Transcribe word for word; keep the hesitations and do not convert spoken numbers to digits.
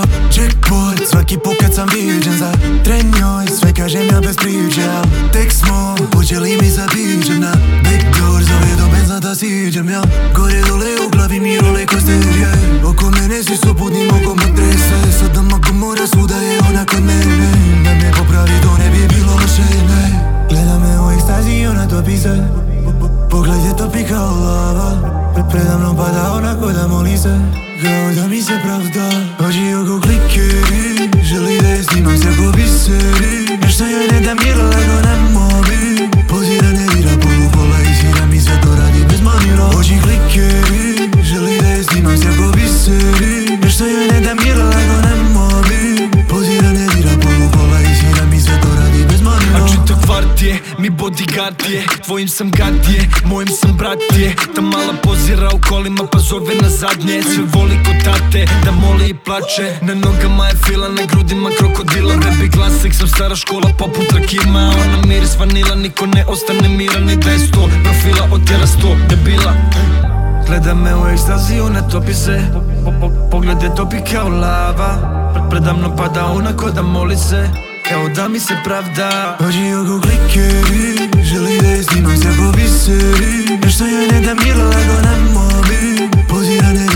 jackpot, svaki put kad sam viđen za tren njoj, sve kažem ja bez priče. Tek smo počeli mi sa pićem na backdoor, zove do benza da siđem ja. Gore dole u glavi mi role kosterje, oko mene svi su putni mogu me trese. Sada mogu mora svuda je ona kod mene, da me popravi to ne bi bilo loše, ne. Gleda me u ekstazi, ona topi se, pogled je topi kao lava. Predamnom pada onako da moli se, kao da mi se pravda. Oči oko klikeri, želi da je snimam se ko biseri. Nešto joj ne dam jer lego ne mobi, pozira ne dira polupola i svira mi sve to radi bez manira. Oči klikeri, želi da je snimam se ko biseri. Nešto joj ne dam jer lego ne mobi, pozira ne dira polupola i svira mi sve to radi bez manira. A čito kvart je, mi bodyguard je, tvojim sam gad je, mojim sam brat je. Ta mala pozira u kolima pa zove na zadnje, sve voli kod tate, da moli i plače. Na nogama je fila, na grudima krokodila, baby klasik, sam stara škola poput Rakima. Ona miris vanila, niko ne ostane miran, ni da je sto profila otjera sto debila. Gleda me u ekstazi, ona topi se, pogled je topi kao lava. Predamno pada ona ko da moli se, kao da mi se pravda. Oči oko klikeri, želi da je snimam se ko biseri. Nešto joj ne dam jer lego ne mobi, pozira ne